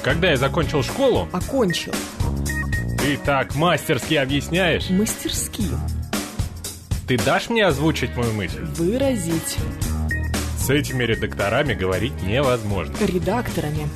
Когда я закончил школу... Окончил. Ты так мастерски объясняешь. Мастерски. Ты дашь мне озвучить мою мысль? Выразить. С этими редакторами говорить невозможно. Редакторами.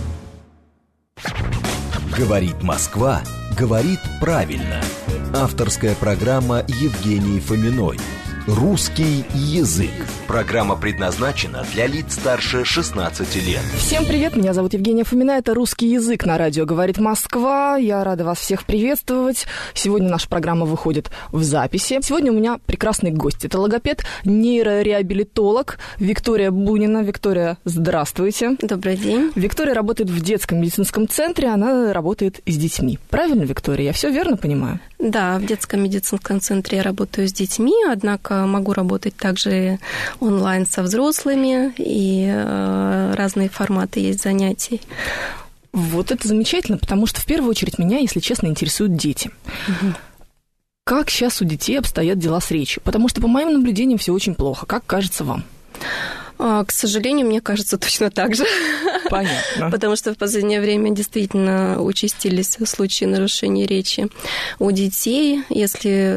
Говорит Москва, говорит правильно. Авторская программа Евгении Фоминой. «Русский язык». Программа предназначена для лиц старше 16 лет. Всем привет, меня зовут Евгения Фомина, это «Русский язык» на радио «Говорит Москва». Я рада вас всех приветствовать. Сегодня наша программа выходит в записи. Сегодня у меня прекрасный гость. Это логопед, нейрореабилитолог Виктория Бунина. Виктория, здравствуйте. Добрый день. Виктория работает в детском медицинском центре, она работает с детьми. Правильно, Виктория? Я все верно понимаю? Да, в детском медицинском центре я работаю с детьми, однако могу работать также онлайн со взрослыми, и разные форматы есть занятий. Вот это замечательно, потому что в первую очередь меня, если честно, интересуют дети. Угу. Как сейчас у детей обстоят дела с речью? Потому что, по моим наблюдениям, все очень плохо. Как кажется вам? К сожалению, мне кажется, точно так же. Понятно. Потому что в последнее время действительно участились случаи нарушения речи у детей. Если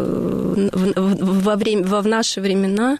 в наши времена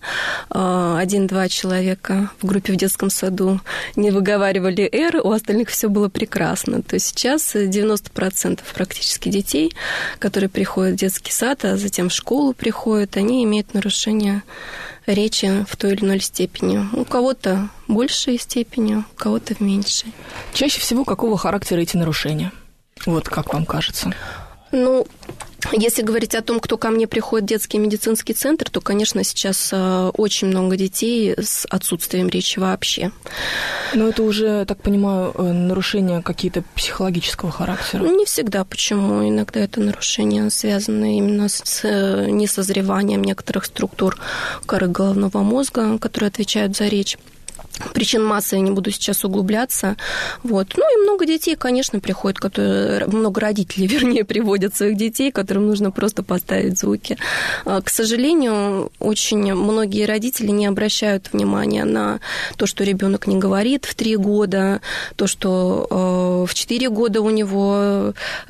1-2 человека в группе в детском саду не выговаривали «р», у остальных все было прекрасно. То есть сейчас 90% практически детей, которые приходят в детский сад, а затем в школу приходят, они имеют нарушение речи в той или иной степени. У кого-то в большей степени, у кого-то в меньшей. Чаще всего какого характера эти нарушения? Вот как вам кажется? Ну, если говорить о том, кто ко мне приходит в детский медицинский центр, то, конечно, сейчас очень много детей с отсутствием речи вообще. Но это уже, так понимаю, нарушения какие-то психологического характера? Не всегда. Почему? Иногда это нарушения связаны именно с несозреванием некоторых структур коры головного мозга, которые отвечают за речь. Причин массы, я не буду сейчас углубляться. Вот. Ну и много детей, конечно, приходят, много родителей, вернее, приводят своих детей, которым нужно просто поставить звуки. К сожалению, очень многие родители не обращают внимания на то, что ребенок не говорит в 3 года, то, что в 4 года у него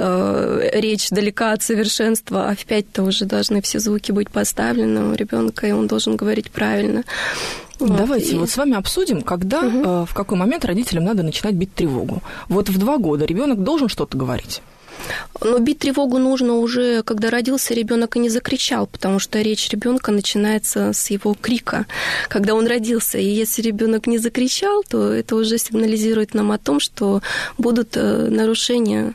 речь далека от совершенства, а в 5-то уже должны все звуки быть поставлены у ребенка, и он должен говорить правильно. Давайте вот с вами обсудим, когда, в какой момент родителям надо начинать бить тревогу. Вот в 2 года ребенок должен что-то говорить? Но бить тревогу нужно уже, когда родился ребенок и не закричал, потому что речь ребенка начинается с его крика, когда он родился. И если ребенок не закричал, то это уже сигнализирует нам о том, что будут нарушения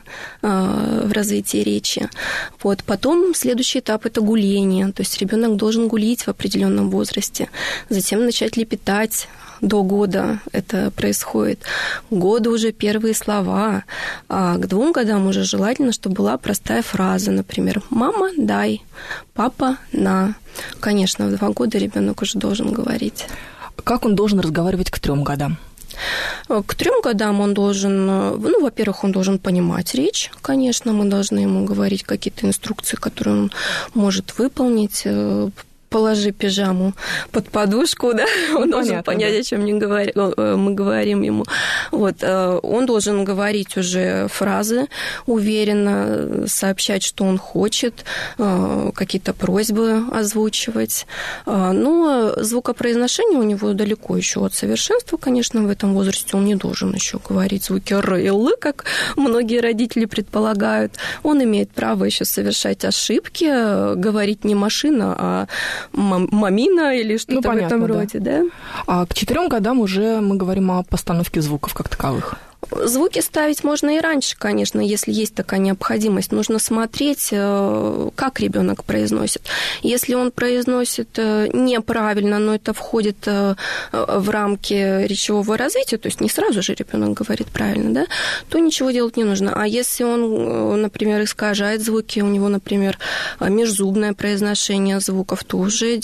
в развитии речи. Вот. Потом следующий этап – это гуление. То есть ребенок должен гулить в определенном возрасте, затем начать лепетать. До года это происходит. К году уже первые слова, а к 2 годам уже желательно, чтобы была простая фраза, например, «мама, дай», «папа, на». Конечно, в 2 года ребенок уже должен говорить. Как он должен разговаривать к 3 годам? К 3 годам он должен, во-первых, он должен понимать речь, конечно, мы должны ему говорить какие-то инструкции, которые он может выполнить. Положи пижаму под подушку, да, он должен понять, о чем мы говорим ему. Вот. Он должен говорить уже фразы уверенно, сообщать, что он хочет, какие-то просьбы озвучивать. Но звукопроизношение у него далеко еще от совершенства, конечно, в этом возрасте он не должен еще говорить звуки «р» и «л», как многие родители предполагают. Он имеет право еще совершать ошибки, говорить не машина, а мамина или что-то в этом роде, да? А к 4 годам уже мы говорим о постановке звуков как таковых. Звуки ставить можно и раньше, конечно, если есть такая необходимость. Нужно смотреть, как ребенок произносит. Если он произносит неправильно, но это входит в рамки речевого развития, то есть не сразу же ребенок говорит правильно, да, то ничего делать не нужно. А если он, например, искажает звуки, у него, например, межзубное произношение звуков, то уже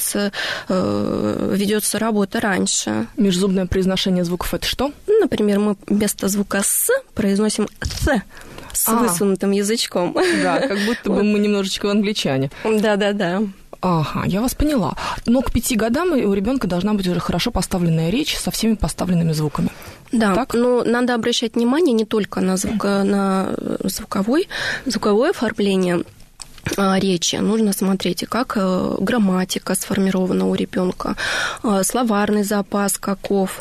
ведется работа раньше. Межзубное произношение звуков – это что? Например, мы вместо звука «с» произносим «ц» с высунутым язычком. Да, как будто бы мы немножечко англичане. Да-да-да. Ага, я вас поняла. Но к 5 годам у ребенка должна быть уже хорошо поставленная речь со всеми поставленными звуками. Да, так? но надо обращать внимание не только на звуковое оформление речи. Нужно смотреть, как грамматика сформирована у ребенка, словарный запас каков,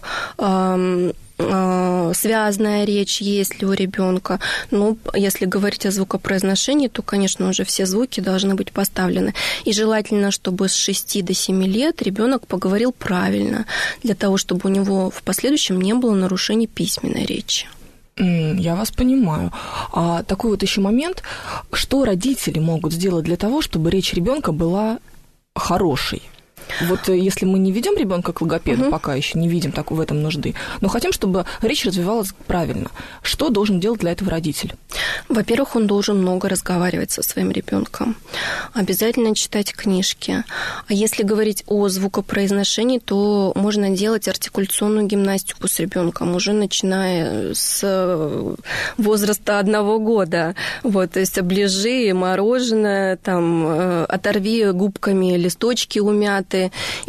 связная речь есть ли у ребенка. Ну, если говорить о звукопроизношении, то, конечно, уже все звуки должны быть поставлены. И желательно, чтобы с 6 до 7 лет ребенок поговорил правильно, для того, чтобы у него в последующем не было нарушений письменной речи. Я вас понимаю. А такой вот еще момент, что родители могут сделать для того, чтобы речь ребенка была хорошей? Вот если мы не ведем ребенка к логопеду, пока еще не видим в этом нужды, но хотим, чтобы речь развивалась правильно, что должен делать для этого родитель? Во-первых, он должен много разговаривать со своим ребенком, обязательно читать книжки. А если говорить о звукопроизношении, то можно делать артикуляционную гимнастику с ребенком уже начиная с возраста 1 года. Вот, то есть оближи мороженое, там, оторви губками листочки умятые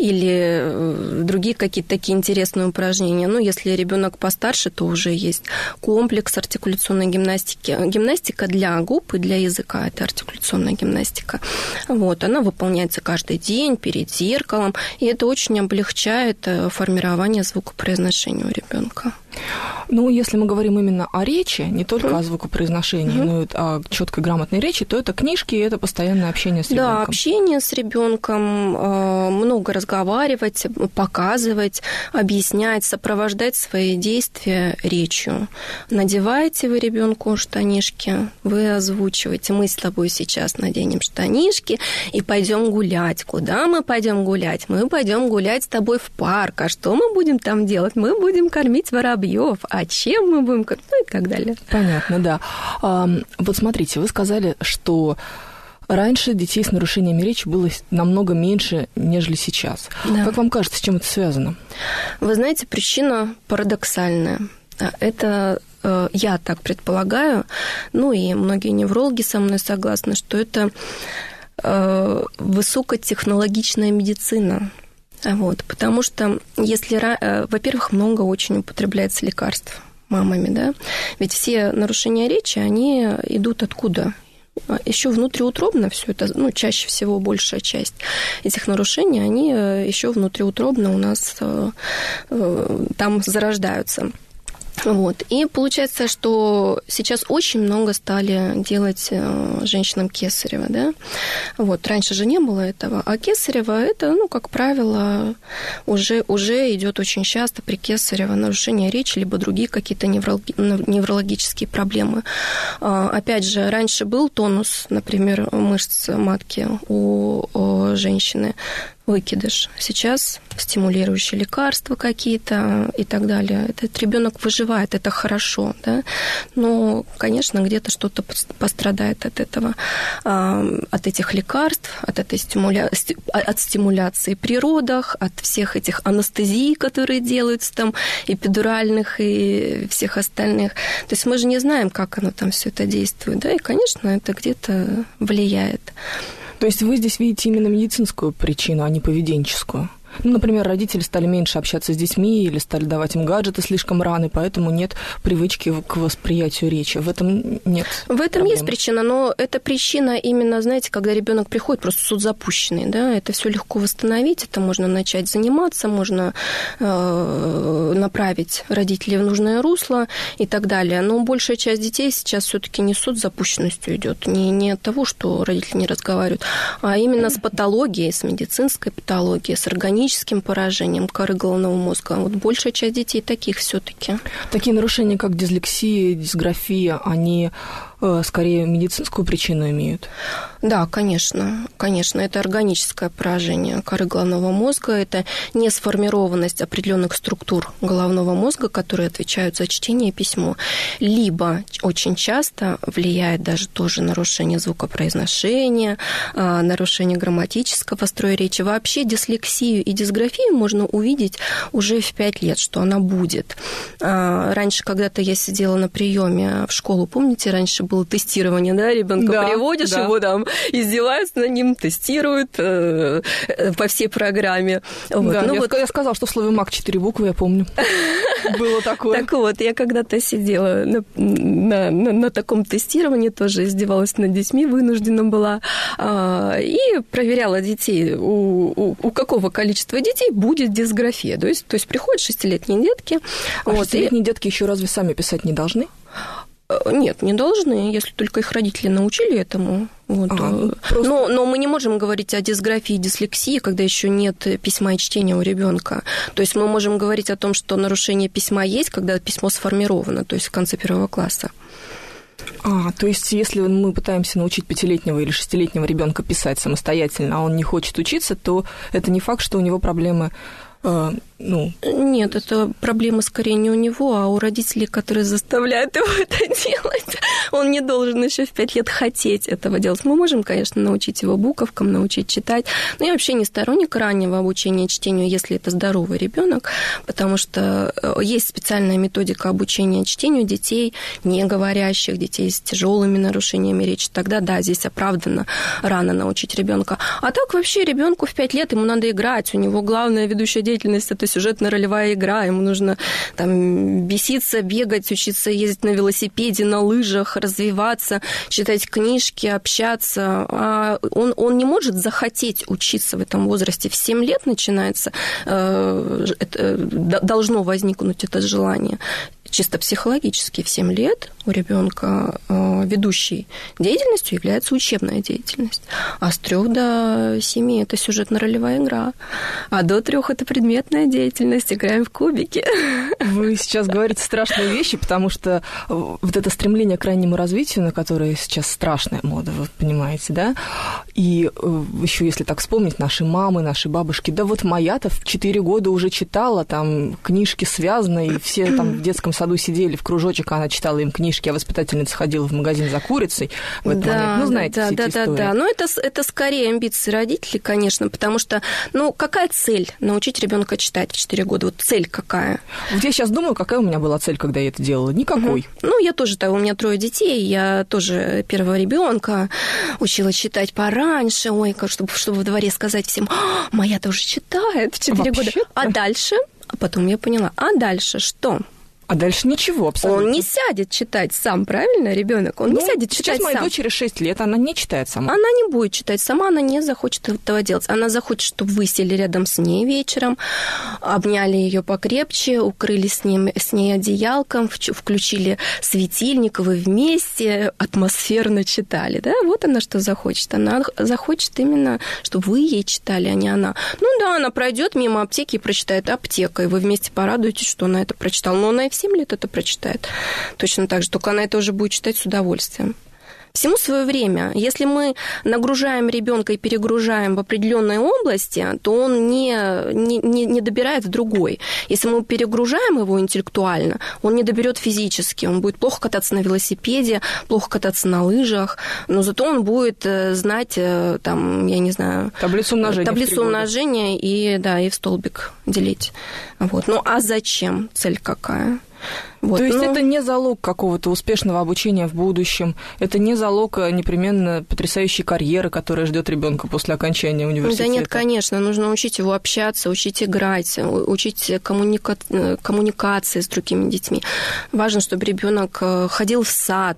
или другие какие-то такие интересные упражнения. Ну, если ребенок постарше, то уже есть комплекс артикуляционной гимнастики. Гимнастика для губ и для языка – это артикуляционная гимнастика. Вот, она выполняется каждый день перед зеркалом, и это очень облегчает формирование звукопроизношения у ребенка. Ну, если мы говорим именно о речи, не только о звукопроизношении, но и о четкой грамотной речи, то это книжки, и это постоянное общение с ребенком. Да, общение с ребенком, много разговаривать, показывать, объяснять, сопровождать свои действия речью. Надеваете вы ребенку штанишки, вы озвучиваете: мы с тобой сейчас наденем штанишки и пойдем гулять. Куда мы пойдем гулять? Мы пойдем гулять с тобой в парк. А что мы будем там делать? Мы будем кормить воробьев. А чем мы будем кормить? Ну и так далее. Понятно, да. Вот смотрите, вы сказали, что раньше детей с нарушениями речи было намного меньше, нежели сейчас. Да. Как вам кажется, с чем это связано? Вы знаете, причина парадоксальная. Это я так предполагаю, ну и многие неврологи со мной согласны, что это высокотехнологичная медицина. Вот, потому что если, во-первых, много очень употребляется лекарств мамами, да, ведь все нарушения речи, они идут откуда? Еще внутриутробно все это, ну, чаще всего большая часть этих нарушений, они еще внутриутробно у нас там зарождаются. Вот. И получается, что сейчас очень много стали делать женщинам кесарево, да? Вот. Раньше же не было этого, а кесарево это, ну, как правило, уже идет очень часто при кесарево нарушение речи, либо другие какие-то неврологические проблемы. Опять же, раньше был тонус, например, мышц матки у женщины, выкидыш. Сейчас стимулирующие лекарства какие-то и так далее. Этот ребенок выживает, это хорошо, да? Но, конечно, где-то что-то пострадает от этого, от этих лекарств, от этой стимуляции при родах, от всех этих анестезий, которые делаются там, эпидуральных и всех остальных. То есть мы же не знаем, как оно там все это действует, да? И, конечно, это где-то влияет. То есть вы здесь видите именно медицинскую причину, а не поведенческую? Ну, например, родители стали меньше общаться с детьми или стали давать им гаджеты слишком рано, поэтому нет привычки к восприятию речи. В этом нет В этом проблем. Есть причина, но эта причина именно, знаете, когда ребенок приходит, просто суд запущенный, да, это все легко восстановить, это можно начать заниматься, можно направить родителей в нужное русло и так далее. Но большая часть детей сейчас все-таки не с соцзапущенностью идет, не от того, что родители не разговаривают, а именно с патологией, с медицинской патологией, с органическим поражением коры головного мозга. Вот большая часть детей таких все-таки. Такие нарушения, как дислексия, дисграфия, они скорее медицинскую причину имеют? Да, конечно. Конечно, это органическое поражение коры головного мозга, это несформированность определенных структур головного мозга, которые отвечают за чтение и письмо. Либо очень часто влияет даже тоже нарушение звукопроизношения, нарушение грамматического строя речи. Вообще дислексию и дисграфию можно увидеть уже в 5 лет, что она будет. Раньше когда-то я сидела на приеме в школу, помните, раньше был было тестирование, да, ребенка приводишь, его там издеваются над ним, тестируют по всей программе. Вот. Да, я сказала, что в слове «маг» 4 буквы, я помню. Было такое. Так вот, я когда-то сидела на таком тестировании, тоже издевалась над детьми, вынуждена была, и проверяла детей, у какого количества детей будет дисграфия. То есть приходят 6-летние детки. А 6-летние детки еще разве сами писать не должны? Нет, не должны, если только их родители научили этому. Вот. Но мы не можем говорить о дисграфии и дислексии, когда еще нет письма и чтения у ребенка. То есть мы можем говорить о том, что нарушение письма есть, когда письмо сформировано, то есть в конце 1 класса. То есть если мы пытаемся научить 5-летнего или 6-летнего ребенка писать самостоятельно, а он не хочет учиться, то это не факт, что у него проблемы. Нет, это проблемы скорее не у него, а у родителей, которые заставляют его это делать. Он не должен еще в 5 лет хотеть этого делать. Мы можем, конечно, научить его буковкам, научить читать, но я вообще не сторонник раннего обучения чтению, если это здоровый ребенок, потому что есть специальная методика обучения чтению детей, не говорящих, детей с тяжелыми нарушениями речи. Тогда, да, здесь оправданно рано научить ребенка. А так вообще ребенку в 5 лет ему надо играть, у него главная ведущая деятельность – это сюжетно-ролевая игра, ему нужно там беситься, бегать, учиться ездить на велосипеде, на лыжах, развиваться, читать книжки, общаться. А он не может захотеть учиться в этом возрасте. В 7 лет начинается, должно возникнуть это желание. Чисто психологически в 7 лет у ребенка ведущей деятельностью является учебная деятельность. А с 3 до 7 это сюжетно-ролевая игра. А до 3 это предметная деятельность, играем в кубики. Вы сейчас говорите страшные вещи, потому что вот это стремление к раннему развитию, на которое сейчас страшная мода, вы понимаете, да? И еще если так вспомнить, наши мамы, наши бабушки, да вот моя-то в 4 года уже читала, там книжки связаны, и все там в детском саду сидели в кружочек, она читала им книжки, а воспитательница ходила в магазин за курицей в этот момент. Ну, знаете, все эти истории. Да. Но это скорее амбиции родителей, конечно, потому что, какая цель научить ребенка читать в 4 года? Вот цель какая? Вот я сейчас думаю, какая у меня была цель, когда я это делала? Никакой. Я тоже, у меня 3 детей, я тоже первого ребенка учила читать пораньше, чтобы в дворе сказать всем, моя-то уже читает в 4 года. А дальше, потом я поняла, а дальше что? А дальше ничего абсолютно. Он не сядет читать сам, правильно, ребенок? Он не сядет читать сам. Сейчас моей дочери 6 лет, она не читает сама. Она не будет читать сама, она не захочет этого делать. Она захочет, чтобы вы сели рядом с ней вечером, обняли ее покрепче, укрыли с ней одеялком, включили светильник, вы вместе атмосферно читали. Да? Вот она что захочет. Она захочет именно, чтобы вы ей читали, а не она. Она пройдет мимо аптеки и прочитает «Аптека», и вы вместе порадуетесь, что она это прочитала. Но она и в 7 лет это прочитает. Точно так же, только она это уже будет читать с удовольствием. Всему свое время. Если мы нагружаем ребенка и перегружаем в определенной области, то он не добирает в другой. Если мы перегружаем его интеллектуально, он не доберет физически. Он будет плохо кататься на велосипеде, плохо кататься на лыжах, но зато он будет знать, таблицу умножения и в столбик делить. Вот. А зачем? Цель какая? Вот, то есть это не залог какого-то успешного обучения в будущем, это не залог непременно потрясающей карьеры, которая ждет ребенка после окончания университета. Да нет, конечно, нужно учить его общаться, учить играть, учить коммуникации с другими детьми. Важно, чтобы ребенок ходил в сад,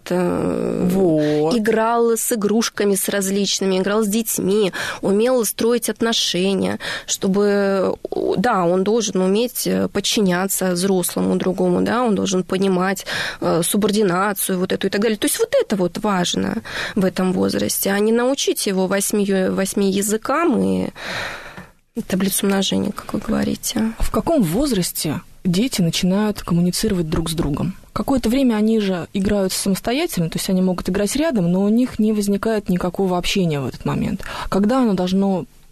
играл с игрушками, с различными, играл с детьми, умел строить отношения, чтобы, он должен уметь подчиняться взрослому другому, он должен понимать субординацию вот эту и так далее. То есть вот это вот важно в этом возрасте, а не научить его 8 языкам и таблицу умножения, как вы говорите. В каком возрасте дети начинают коммуницировать друг с другом? Какое-то время они же играют самостоятельно, то есть они могут играть рядом, но у них не возникает никакого общения в этот момент. Когда оно должно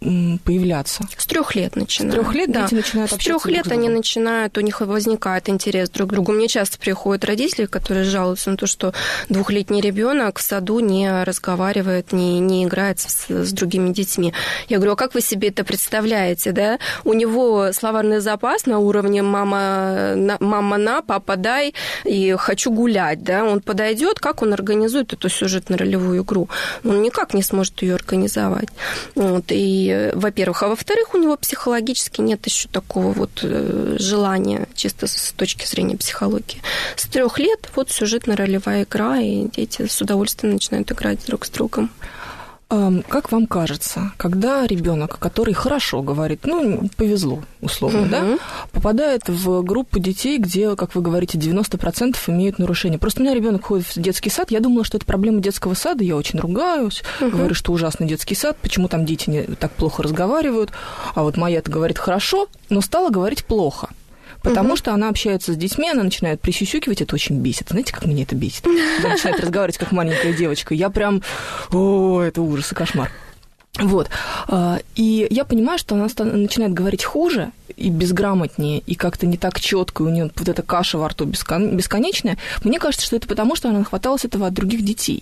появляться? С 3 лет начинают. С 3 лет дети начинают общаться? С 3 лет они начинают, у них возникает интерес друг к другу. Мне часто приходят родители, которые жалуются на то, что 2-летний ребенок в саду не разговаривает, не играет с другими детьми. Я говорю, а как вы себе это представляете, да? У него словарный запас на уровне мама на, папа дай и хочу гулять, да? Он подойдет, как он организует эту сюжетно-ролевую игру? Он никак не сможет ее организовать. Вот. И, во-первых, а во-вторых, у него психологически нет еще такого вот желания, чисто с точки зрения психологии. С 3 лет вот сюжетно-ролевая игра, и дети с удовольствием начинают играть друг с другом. Как вам кажется, когда ребенок, который хорошо говорит, повезло, условно, да, попадает в группу детей, где, как вы говорите, 90% имеют нарушения. Просто у меня ребенок ходит в детский сад, я думала, что это проблема детского сада, я очень ругаюсь, говорю, что ужасный детский сад, почему там дети не так плохо разговаривают, а вот моя-то говорит хорошо, но стала говорить плохо. Потому что она общается с детьми, она начинает присюсюкивать, это очень бесит. Знаете, как меня это бесит? Она начинает разговаривать, как маленькая девочка. Я прям... это ужас и кошмар. Вот. И я понимаю, что она начинает говорить хуже и безграмотнее, и как-то не так четко, и у нее вот эта каша во рту бесконечная. Мне кажется, что это потому, что она нахваталась этого от других детей.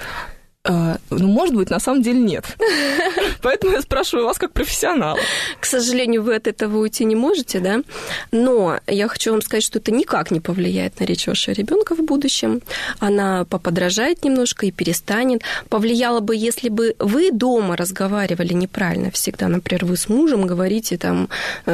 Может быть, на самом деле нет. Поэтому я спрашиваю вас как профессионала. К сожалению, вы от этого уйти не можете, да? Но я хочу вам сказать, что это никак не повлияет на речь вашего ребенка в будущем. Она поподражает немножко и перестанет. Повлияло бы, если бы вы дома разговаривали неправильно всегда. Например, вы с мужем говорите там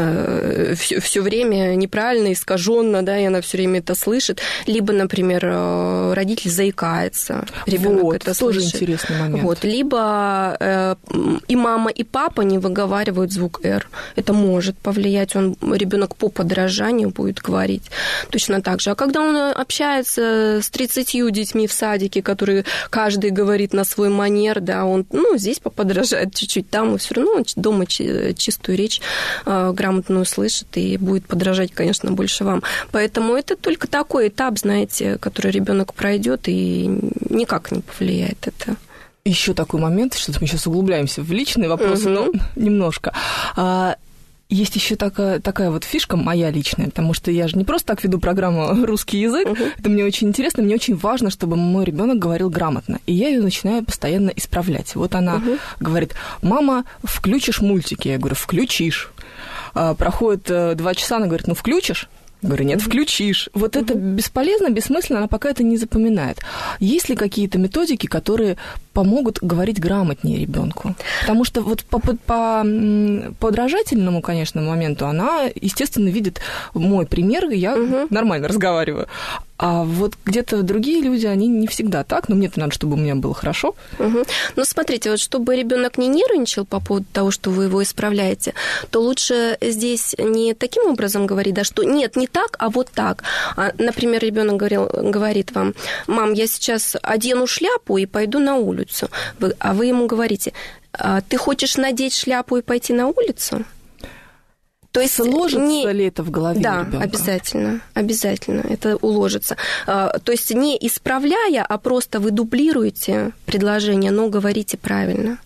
все время неправильно, искаженно, да, и она все время это слышит. Либо, например, родитель заикается, ребенок это слышит. Интересный момент. Вот. Либо и мама, и папа не выговаривают звук «р». Это может повлиять. Ребенок по подражанию будет говорить точно так же. А когда он общается с 30 детьми в садике, которые каждый говорит на свой манер, да, он здесь поподражает чуть-чуть, там и все равно дома чистую речь грамотную слышит и будет подражать, конечно, больше вам. Поэтому это только такой этап, знаете, который ребенок пройдет и никак не повлияет это. Еще такой момент, что мы сейчас углубляемся в личные вопросы, но немножко. Есть еще такая вот фишка моя личная, потому что я же не просто так веду программу «Русский язык», это мне очень интересно, мне очень важно, чтобы мой ребенок говорил грамотно, и я ее начинаю постоянно исправлять. Вот она говорит: «Мама, включишь мультики?» Я говорю: «Включишь». Проходит 2 часа, она говорит: «Включишь?» Я говорю: «Нет, включишь». Вот это бесполезно, бессмысленно, она пока это не запоминает. Есть ли какие-то методики, которые помогут говорить грамотнее ребенку? Потому что вот по подражательному, конечно, моменту она, естественно, видит мой пример, и я нормально разговариваю. А вот где-то другие люди, они не всегда так, но мне-то надо, чтобы у меня было хорошо. Ну, смотрите, вот чтобы ребенок не нервничал по поводу того, что вы его исправляете, то лучше здесь не таким образом говорить, да, что нет, не так, а вот так. Например, ребенок говорит вам: «Мам, я сейчас одену шляпу и пойду на улицу». А вы ему говорите: «Ты хочешь надеть шляпу и пойти на улицу?» То есть сложится ли это в голове ребенка? Да, обязательно это уложится. То есть не исправляя, а просто вы дублируете предложение, но говорите правильно.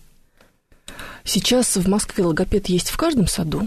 Сейчас в Москве логопед есть в каждом саду?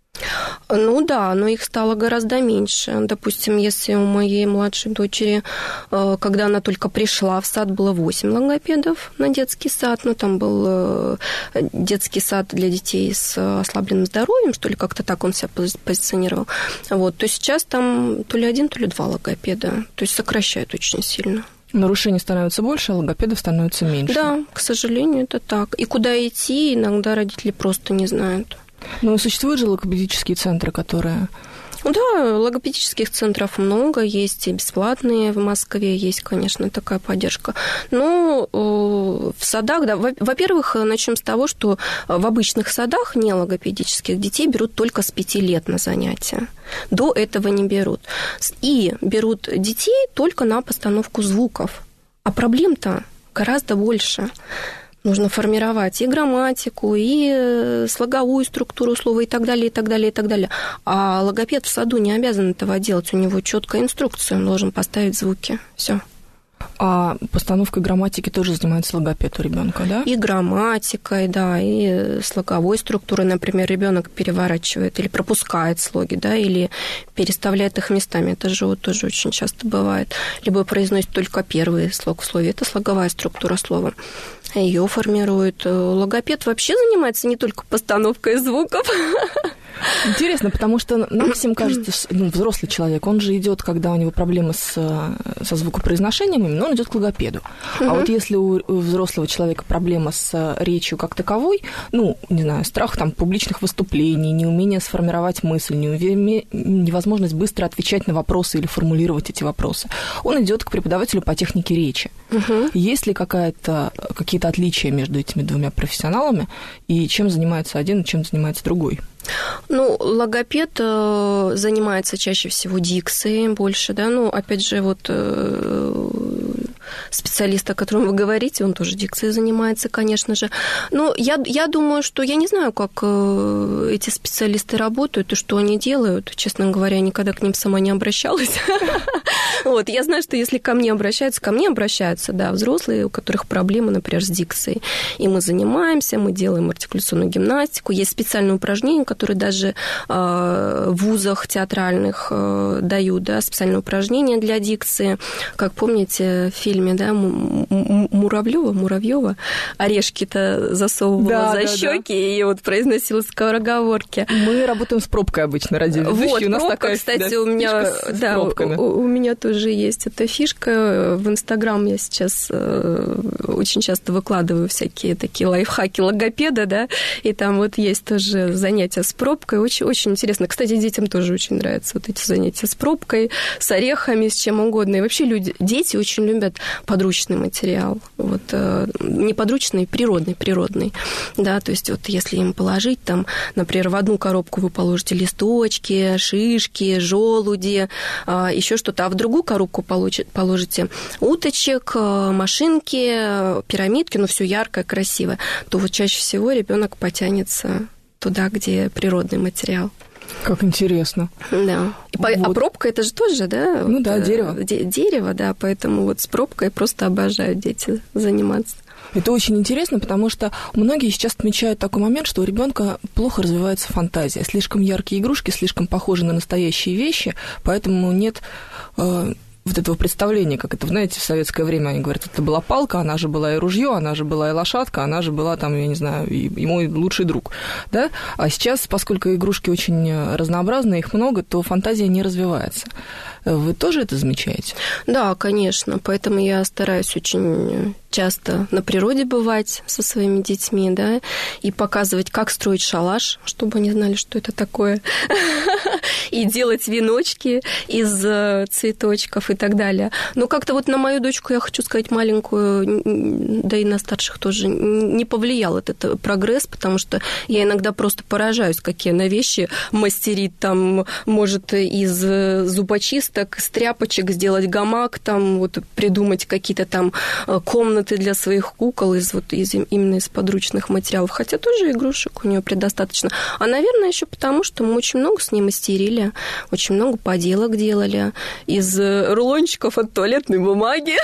Ну да, но их стало гораздо меньше. Допустим, если у моей младшей дочери, когда она только пришла в сад, было 8 логопедов на детский сад, там был детский сад для детей с ослабленным здоровьем, что ли, как-то так он себя позиционировал. Вот, то сейчас там то ли 1, то ли 2 логопеда, то есть сокращают очень сильно. Нарушений становится больше, а логопедов становится меньше. Да, к сожалению, это так. И куда идти, иногда родители просто не знают. Но существуют же логопедические центры, которые... Да, логопедических центров много, есть и бесплатные в Москве, есть, конечно, такая поддержка. Но в садах, да, во-первых, начнем с того, что в обычных садах нелогопедических детей берут только с 5 лет на занятия. До этого не берут. И берут детей только на постановку звуков. А проблем-то гораздо больше. Нужно формировать и грамматику, и слоговую структуру слова, и так далее, и так далее, и так далее. А логопед в саду не обязан этого делать. У него четкая инструкция, он должен поставить звуки. Все. А постановкой грамматики тоже занимается логопед у ребенка, да? И грамматикой, да, и слоговой структурой. Например, ребенок переворачивает или пропускает слоги, да, или переставляет их местами. Это же вот тоже очень часто бывает. Либо произносит только первый слог в слове. Это слоговая структура слова. Ее формирует. Логопед вообще занимается не только постановкой звуков. Интересно, потому что нам всем кажется, взрослый человек, он же идет, когда у него проблемы со звукопроизношением, именно он идет к логопеду. А вот если у взрослого человека проблема с речью как таковой, не знаю, страх там публичных выступлений, неумение сформировать мысль, невозможность быстро отвечать на вопросы или формулировать эти вопросы, он идет к преподавателю по технике речи. Есть ли какие-то отличия между этими двумя профессионалами, и чем занимается один, и чем занимается другой? Логопед занимается чаще всего дикцией больше, да, опять же, специалист, о котором вы говорите, он тоже дикцией занимается, конечно же. Но я думаю, что я не знаю, как эти специалисты работают и что они делают. Честно говоря, я никогда к ним сама не обращалась. Я знаю, что если ко мне обращаются, да, взрослые, у которых проблемы, например, с дикцией. И мы занимаемся, мы делаем артикуляционную гимнастику. Есть специальные упражнения, которые даже в вузах театральных дают, да, специальные упражнения для дикции. Как помните, в фильме, да, Муравьева орешки-то засовывала за щеки и произносила скороговорки. Мы работаем с пробкой обычно, радиоведущие. У нас пробка, такая, кстати, у меня тоже есть эта фишка. В Инстаграм я сейчас очень часто выкладываю всякие такие лайфхаки логопеда, да, и там есть тоже занятия с пробкой. Очень, очень интересно. Кстати, детям тоже очень нравятся эти занятия с пробкой, с орехами, с чем угодно. И вообще дети очень любят подручный материал. Не подручный, природный. Да, то есть если им положить там, например, в одну коробку вы положите листочки, шишки, желуди, еще что-то, а в другую коробку положите уточек, машинки, пирамидки, все яркое, красивое, то чаще всего ребенок потянется туда, где природный материал. Как интересно. Да. А пробка это же тоже, да? Дерево. Дерево, да, поэтому с пробкой просто обожают дети заниматься. Это очень интересно, потому что многие сейчас отмечают такой момент, что у ребенка плохо развивается фантазия. Слишком яркие игрушки, слишком похожи на настоящие вещи, поэтому нет этого представления, как это, знаете, в советское время они говорят, это была палка, она же была и ружье, она же была и лошадка, она же была там, я не знаю, и мой лучший друг, да? А сейчас, поскольку игрушки очень разнообразные, их много, то фантазия не развивается. Вы тоже это замечаете? Да, конечно, поэтому я стараюсь очень часто на природе бывать со своими детьми, да, и показывать, как строить шалаш, чтобы они знали, что это такое, и делать веночки из цветочков и так далее. Но как-то на мою дочку, я хочу сказать, маленькую, да и на старших тоже, не повлиял этот прогресс, потому что я иногда просто поражаюсь, какие она вещи мастерит, там, может из зубочисток, с тряпочек сделать гамак, там, придумать какие-то там комнаты для своих кукол именно из подручных материалов. Хотя тоже игрушек у нее предостаточно. А, наверное, еще потому, что мы очень много с ней мастерили, очень много поделок делали из рулончиков от туалетной бумаги,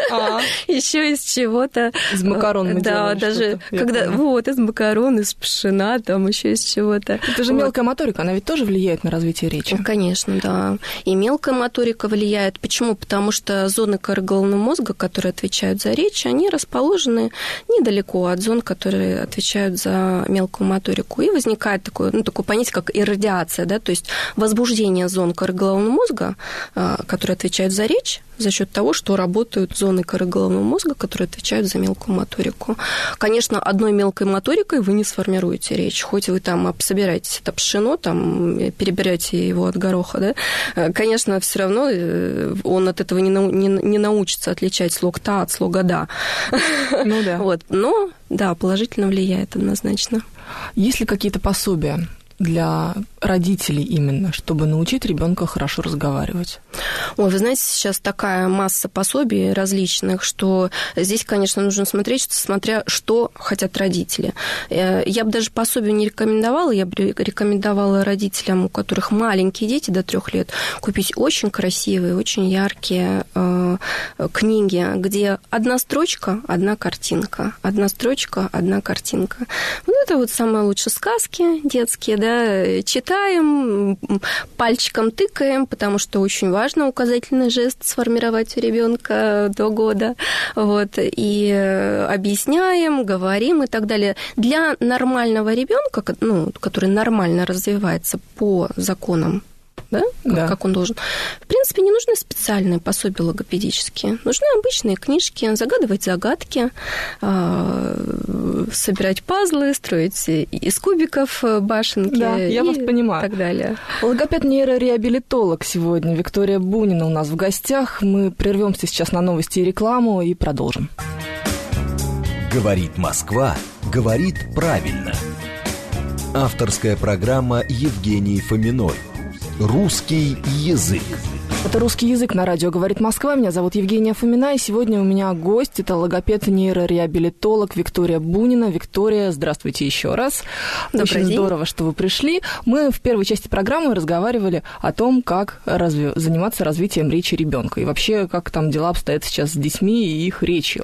еще из чего-то. Из макарон мы делали. Да, даже когда из макарон, из пшена, там еще из чего-то. Это же мелкая моторика, она ведь тоже влияет на развитие речи. Конечно, да. И мелкая моторика влияет. Почему? Потому что зоны коры головного мозга, которые отвечают за речь, они расположены недалеко от зон, которые отвечают за мелкую моторику. И возникает такое понятие, как иррадиация, да, то есть возбуждение зон коры головного мозга, которые отвечают за речь, за счет того, что работают зоны коры головного мозга, которые отвечают за мелкую моторику. Конечно, одной мелкой моторикой вы не сформируете речь. Хоть вы там собираетесь это пшено, там, переберете его от гороха, да, конечно, все равно он от этого не научится отличать слог «та» от слога «да». Ну да. Но, да, положительно влияет однозначно. Есть ли какие-то пособия для родителей именно, чтобы научить ребенка хорошо разговаривать? Ой, вы знаете, сейчас такая масса пособий различных, что здесь, конечно, нужно смотреть, смотря что хотят родители. Я бы даже пособие не рекомендовала, я бы рекомендовала родителям, у которых маленькие дети до 3 лет, купить очень красивые, очень яркие книги, где одна строчка, одна картинка, одна строчка, одна картинка. Вот это вот самые лучшие сказки детские, да, читаем, пальчиком тыкаем, потому что очень важно указательный жест сформировать у ребенка до года, вот, и объясняем, говорим и так далее. Для нормального ребенка, ну, который нормально развивается по законам, да? Да. Как он должен. В принципе, не нужны специальные пособия логопедические. Нужны обычные книжки, загадывать загадки, собирать пазлы, строить из кубиков башенки. Да, я вас понимаю. И так далее. Логопед-нейрореабилитолог сегодня Виктория Бунина у нас в гостях. Мы прервемся сейчас на новости и рекламу и продолжим. Говорит Москва, говорит правильно. Авторская программа Евгении Фоминой. Русский язык. Это «Русский язык» на радио «Говорит Москва». Меня зовут Евгения Фомина, и сегодня у меня гость. Это логопед-нейрореабилитолог Виктория Бунина. Виктория, здравствуйте еще раз. Очень здорово, что вы пришли. Мы в первой части программы разговаривали о том, как заниматься развитием речи ребенка и вообще, как там дела обстоят сейчас с детьми и их речью.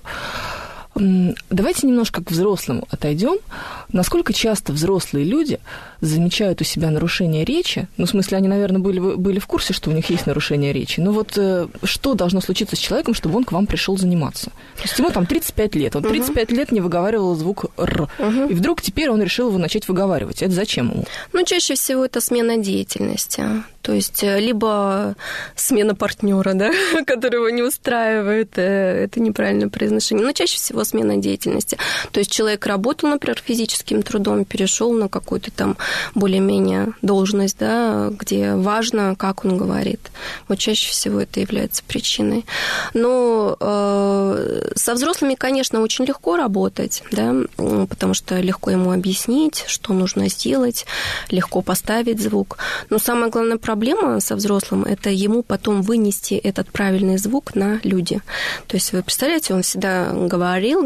Давайте немножко к взрослому отойдем. Насколько часто взрослые люди замечают у себя нарушение речи? Ну, в смысле, они, наверное, были в курсе, что у них есть нарушение речи. Но вот что должно случиться с человеком, чтобы он к вам пришел заниматься? То есть ему там 35 лет. Он 35 лет не выговаривал звук «р». И вдруг теперь он решил его начать выговаривать. Это зачем ему? Ну, чаще всего это смена деятельности. То есть либо смена партнера, да, которого не устраивает, это неправильное произношение. Но чаще всего смена деятельности. То есть человек работал, например, физическим трудом, перешел на какую-то там более-менее должность, да, где важно, как он говорит. Вот чаще всего это является причиной. Но со взрослыми, конечно, очень легко работать, да, потому что легко ему объяснить, что нужно сделать, легко поставить звук. Но самая главная проблема со взрослым – это ему потом вынести этот правильный звук на люди. То есть вы представляете, он всегда говорил,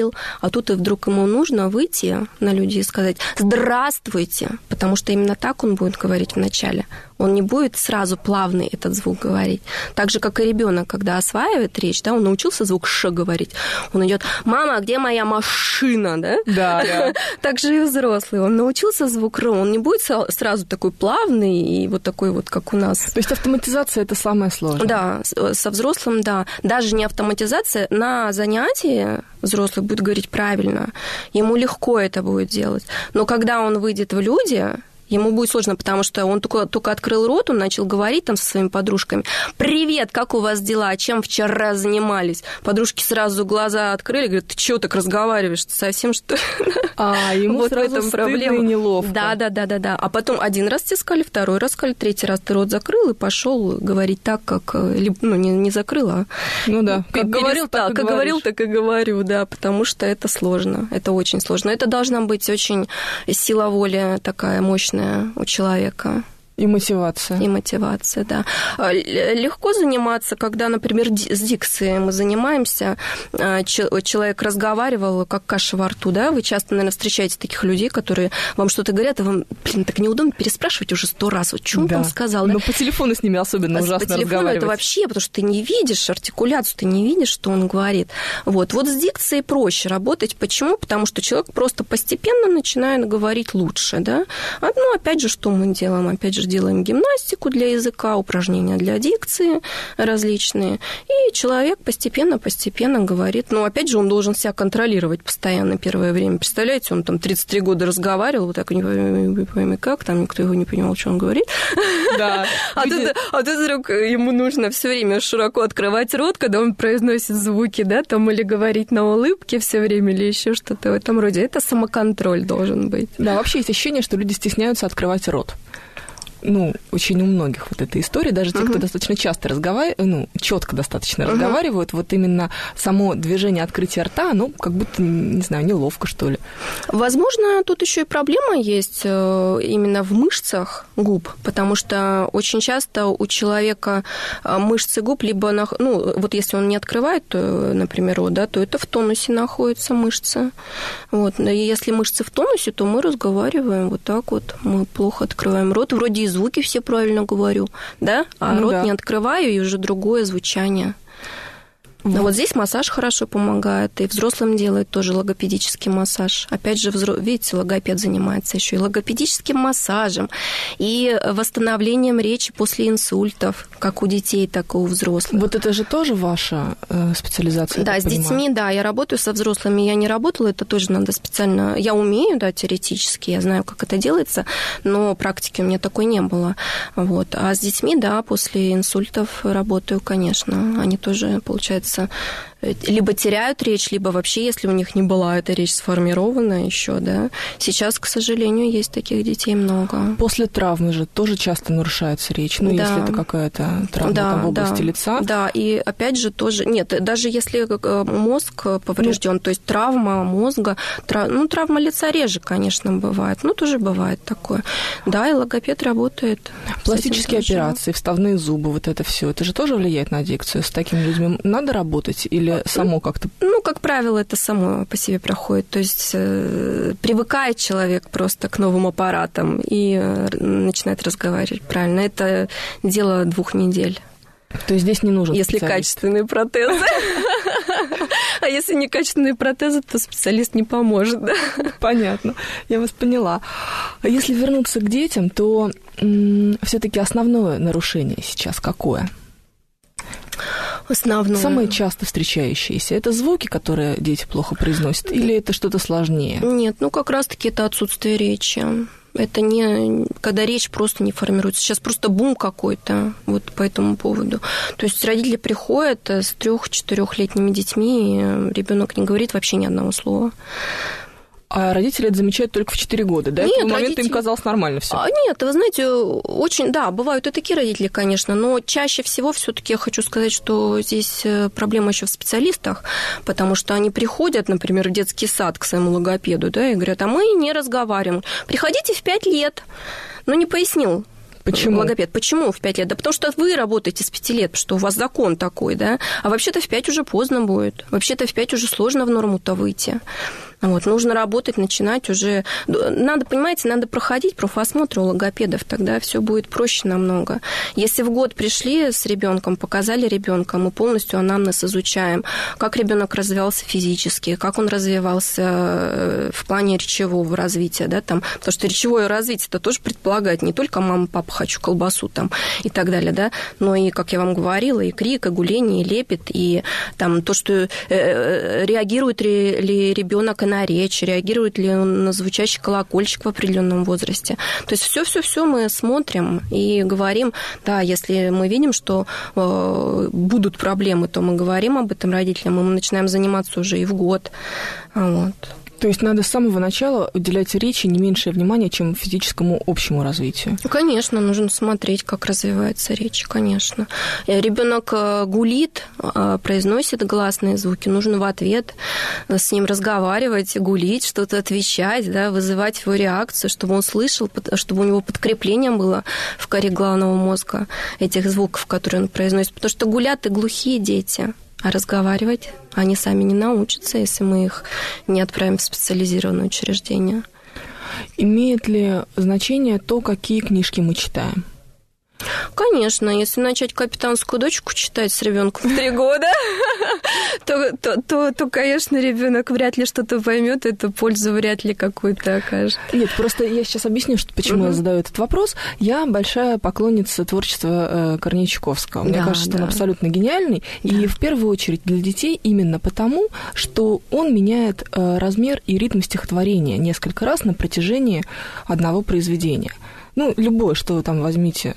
а тут и вдруг ему нужно выйти на людей и сказать «Здравствуйте», потому что именно так он будет говорить вначале. Он не будет сразу плавный этот звук говорить. Так же, как и ребенок, когда осваивает речь, да, он научился звук «ш» говорить. Он идет «Мама, где моя машина?» Да? Да. Так же и взрослый. Он научился звук «р», он не будет сразу такой плавный и вот такой вот, как у нас. То есть автоматизация – это самое сложное? Да, со взрослым, да. Даже не автоматизация, на занятии взрослый будет говорить правильно. Ему легко это будет делать. Но когда он выйдет в люди, ему будет сложно, потому что он только открыл рот, он начал говорить там со своими подружками. «Привет, как у вас дела? Чем вчера занимались?» Подружки сразу глаза открыли, говорят, ты чего так разговариваешь? Ты совсем что ли? Ему вот сразу в этом стыдно проблема. И неловко. Да. А потом один раз тебе сказали, второй раз сказали, третий раз ты рот закрыл и пошел говорить так, как... Ну, не закрыл, а... Ну да, как говорил, так и как говорил, так и говорю, да, потому что это сложно, это очень сложно. Это должна быть очень сила воли такая мощная у человека. И мотивация. И мотивация, да. Легко заниматься, когда, например, с дикцией мы занимаемся, человек разговаривал, как каша во рту, да, вы часто, наверное, встречаете таких людей, которые вам что-то говорят, а вам, так неудобно переспрашивать уже 100 раз, вот что он там сказал, да? Но по телефону с ними особенно ужасно разговаривать. По телефону это вообще, потому что ты не видишь артикуляцию, ты не видишь, что он говорит. Вот с дикцией проще работать. Почему? Потому что человек просто постепенно начинает говорить лучше, да. Ну, опять же, что мы делаем? Опять же, делаем гимнастику для языка, упражнения для дикции различные, и человек постепенно говорит. Но, опять же, он должен себя контролировать постоянно первое время. Представляете, он там 33 года разговаривал, вот так не пойми как, там никто его не понимал, что он говорит. Да. А тут вдруг ему нужно все время широко открывать рот, когда он произносит звуки, да, там, или говорить на улыбке все время, или еще что-то в этом роде. Это самоконтроль должен быть. Да, вообще есть ощущение, что люди стесняются открывать рот. очень у многих вот эта история, даже те, кто достаточно часто разговаривает, четко достаточно разговаривают, вот именно само движение открытия рта, как будто, не знаю, неловко, что ли. Возможно, тут еще и проблема есть именно в мышцах губ, потому что очень часто у человека мышцы губ либо, вот если он не открывает, например, рот, да, то это в тонусе находятся мышцы. Вот. И если мышцы в тонусе, то мы разговариваем вот так вот, мы плохо открываем рот, вроде и звуки все правильно говорю, да, рот не открываю, и уже другое звучание. Вот здесь массаж хорошо помогает, и взрослым делает тоже логопедический массаж. Опять же, видите, логопед занимается еще и логопедическим массажем, и восстановлением речи после инсультов, как у детей, так и у взрослых. Вот это же тоже ваша специализация? Да, с детьми, да, я работаю, со взрослыми я не работала, это тоже надо специально. Я умею, да, теоретически, я знаю, как это делается, но практики у меня такой не было. Вот. А с детьми, да, после инсультов работаю, конечно. Они тоже, получается, либо теряют речь, либо вообще, если у них не была эта речь сформирована еще, да. Сейчас, к сожалению, есть таких детей много. После травмы же тоже часто нарушается речь, если это какая-то травма в области лица. Да, и опять же тоже... Нет, даже если мозг поврежден, то есть травма мозга, травма лица реже, конечно, бывает, тоже бывает такое. Да, и логопед работает. Пластические операции, вставные зубы, вот это все, это же тоже влияет на дикцию? С такими людьми надо работать или само как-то? Как правило, это само по себе проходит. То есть привыкает человек просто к новым аппаратам и начинает разговаривать правильно. Это дело 2 недель. То есть здесь не нужен специалист? Если качественные протезы. А если некачественные протезы, то специалист не поможет. Понятно, я вас поняла. Если вернуться к детям, то все-таки основное нарушение сейчас какое? Основное. Самые часто встречающиеся. Это звуки, которые дети плохо произносят, или это что-то сложнее? Нет, как раз-таки это отсутствие речи. Это не когда речь просто не формируется. Сейчас просто бум какой-то вот по этому поводу. То есть родители приходят с 3-4-летними детьми, и ребенок не говорит вообще ни одного слова. А родители это замечают только в 4 года, да? Нет, в этот момент им казалось нормально все. Нет, вы знаете, очень, да, бывают и такие родители, конечно, но чаще всего все-таки я хочу сказать, что здесь проблема еще в специалистах, потому что они приходят, например, в детский сад к своему логопеду, да, и говорят, а мы не разговариваем. Приходите в 5 лет. Не пояснил. Почему? Логопед. Почему в 5 лет? Да потому что вы работаете с 5 лет, потому что у вас закон такой, да? А вообще-то в 5 уже поздно будет. Вообще-то в 5 уже сложно в норму-то выйти. Нужно работать, начинать уже. Надо, понимаете, надо проходить профосмотр у логопедов, тогда все будет проще намного. Если в год пришли с ребенком, показали ребенка, мы полностью анамнез изучаем, как ребенок развивался физически, как он развивался в плане речевого развития, да, там, потому что речевое развитие это тоже предполагает не только мама, папа, хочу колбасу там и так далее, да, но и, как я вам говорила, и крик, и гуление, и лепет, и там то, что реагирует ли ребенок на речь, реагирует ли он на звучащий колокольчик в определенном возрасте. То есть все мы смотрим и говорим, да, если мы видим, что будут проблемы, то мы говорим об этом родителям, и мы начинаем заниматься уже и в год. Вот. То есть надо с самого начала уделять речи не меньшее внимание, чем физическому общему развитию. Конечно, нужно смотреть, как развивается речь, конечно. Ребенок гулит, произносит гласные звуки, нужно в ответ с ним разговаривать, гулить, что-то отвечать, да, вызывать его реакцию, чтобы он слышал, чтобы у него подкрепление было в коре головного мозга этих звуков, которые он произносит. Потому что гулят и глухие дети. А разговаривать они сами не научатся, если мы их не отправим в специализированное учреждение. Имеет ли значение то, какие книжки мы читаем? Конечно, если начать «Капитанскую дочку» читать с ребенком в 3 года, то, конечно, ребенок вряд ли что-то поймет, эту пользу вряд ли какую-то окажет. Нет, просто я сейчас объясню, почему я задаю этот вопрос. Я большая поклонница творчества Корнея Чуковского. Мне кажется, он абсолютно гениальный. И в первую очередь для детей именно потому, что он меняет размер и ритм стихотворения несколько раз на протяжении одного произведения. ну, любое, что вы там возьмите,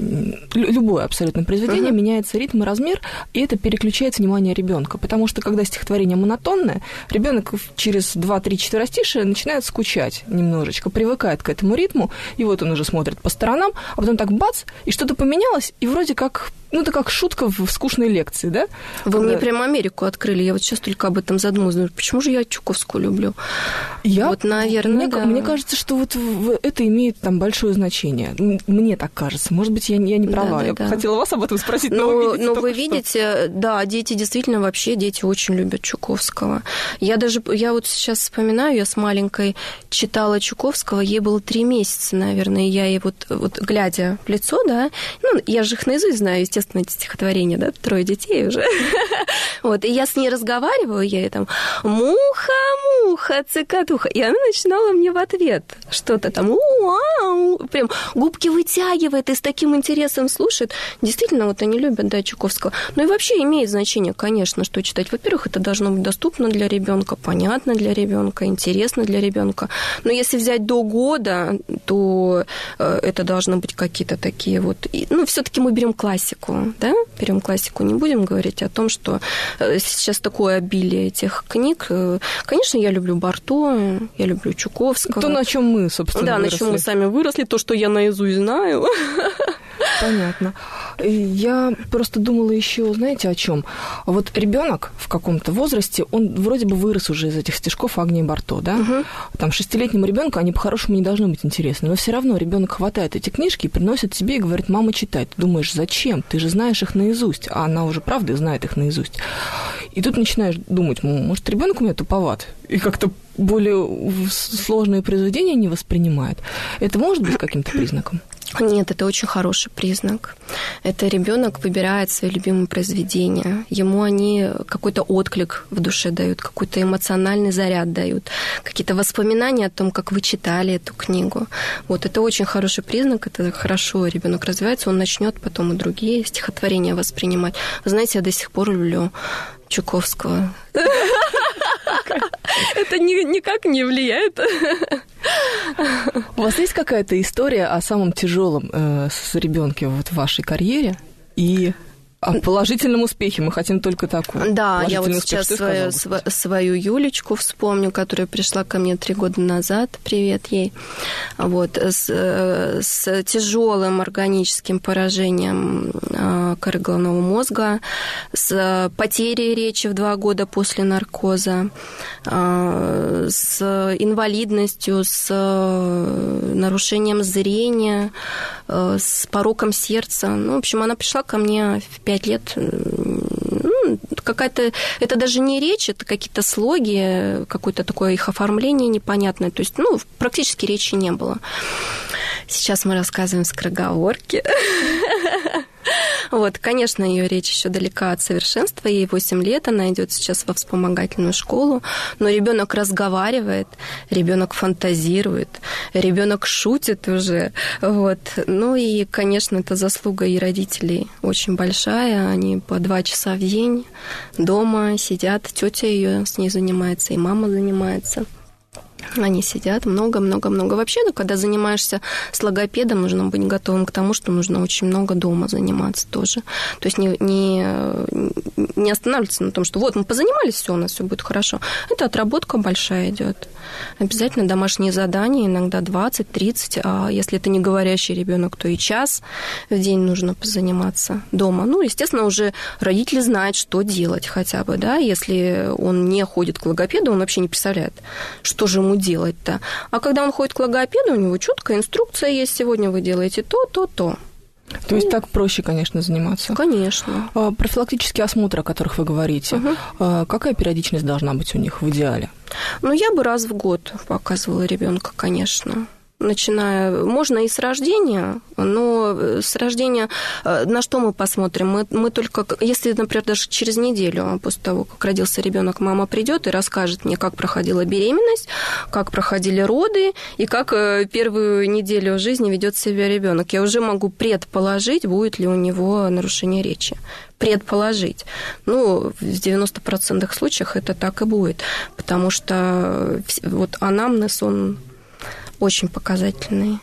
любое абсолютно произведение, меняется ритм и размер, и это переключает внимание ребенка. Потому что, когда стихотворение монотонное, ребенок через 2-3 четверостишия начинает скучать немножечко, привыкает к этому ритму, и вот он уже смотрит по сторонам, а потом так бац, и что-то поменялось, и вроде как, ну, это как шутка в скучной лекции, да? Вы мне прям Америку открыли, я вот сейчас только об этом задумалась. Почему же я Чуковскую люблю? Вот, наверное, мне кажется, что вот это имеет там большое значение. Мне так кажется. Может быть, я не права. Я хотела вас об этом спросить, но вы видите, да, дети действительно вообще, дети очень любят Чуковского. Я вот сейчас вспоминаю, я с маленькой читала Чуковского, ей было 3 месяца, наверное, и я ей вот глядя в лицо, да, ну, я же их наизусть знаю, естественно, эти стихотворения, да, 3 детей уже. Вот, и я с ней разговариваю, я ей там «муха, муха, цикатуха», и она начинала мне в ответ что-то там «уау», прям губки вытягивает и с таким интересом слушает. Действительно, вот они любят, да, Чуковского. Ну и вообще имеет значение, конечно, что читать. Во-первых, это должно быть доступно для ребенка, понятно для ребенка, интересно для ребенка. Но если взять до года, то это должны быть какие-то такие вот... Ну, все-таки мы берем классику, да? Берем классику, не будем говорить о том, что сейчас такое обилие этих книг. Конечно, я люблю Барто, я люблю Чуковского. То, на чем мы, собственно, выросли. Да, на чем мы сами выросли, то, что я наизусть знаю. Понятно. Я просто думала еще, знаете, о чем? Вот ребенок в каком-то возрасте, он вроде бы вырос уже из этих стишков Агнии Барто, да? Там 6-летнему ребенку они по-хорошему не должны быть интересны, но все равно ребенок хватает эти книжки и приносит тебе и говорит: мама, читай. Ты думаешь, зачем? Ты же знаешь их наизусть, а она уже правда знает их наизусть. И тут начинаешь думать, может, ребенок у меня туповат и как-то более сложные произведения не воспринимает. Это может быть каким-то признаком? Нет, это очень хороший признак. Это ребенок выбирает свои любимые произведения. Ему они какой-то отклик в душе дают, какой-то эмоциональный заряд дают, какие-то воспоминания о том, как вы читали эту книгу. Вот это очень хороший признак, это хорошо ребенок развивается, он начнет потом и другие стихотворения воспринимать. Вы знаете, я до сих пор люблю Чуковского. Это никак не влияет. У вас есть какая-то история о самом тяжелом с ребенком вот в вашей карьере и о положительном успехе? Мы хотим только такого. Да, я вот сейчас свою Юлечку вспомню, которая пришла ко мне 3 года назад. Привет ей. Вот, с тяжелым органическим поражением коры головного мозга, с потерей речи в 2 года после наркоза, с инвалидностью, с нарушением зрения, с пороком сердца. Ну, в общем, она пришла ко мне в 5 лет, ну, какая-то... Это даже не речь, это какие-то слоги, какое-то такое их оформление непонятное. То есть, ну, практически речи не было. Сейчас мы рассказываем скороговорки. Вот, конечно, ее речь еще далека от совершенства. Ей 8 лет, она идет сейчас во вспомогательную школу, но ребенок разговаривает, ребенок фантазирует, ребенок шутит уже. Вот. Ну и, конечно, это заслуга и родителей очень большая. Они по 2 часа в день дома сидят, тетя ее с ней занимается, и мама занимается. Они сидят много-много-много. Вообще, когда занимаешься с логопедом, нужно быть готовым к тому, что нужно очень много дома заниматься тоже. То есть не останавливаться на том, что вот мы позанимались, все, у нас все будет хорошо. Это отработка большая идет. Обязательно домашние задания, иногда 20-30, а если это не говорящий ребенок, то и час в день нужно позаниматься дома. Ну, естественно, уже родители знают, что делать хотя бы, да, если он не ходит к логопеду, он вообще не представляет, что же ему делать-то. А когда он ходит к логопеду, у него четкая инструкция есть: сегодня вы делаете то, то, то. То есть так проще, конечно, заниматься? Конечно. Профилактические осмотры, о которых вы говорите, какая периодичность должна быть у них в идеале? Ну, я бы раз в год показывала ребенка, конечно. Начиная, можно и с рождения, но с рождения на что мы посмотрим? Мы только, если, например, даже через неделю после того, как родился ребенок, мама придет и расскажет мне, как проходила беременность, как проходили роды и как первую неделю жизни ведет себя ребенок. Я уже могу предположить, будет ли у него нарушение речи. Предположить. Ну, в 90% случаях это так и будет, потому что вот анамнез, он очень показательный.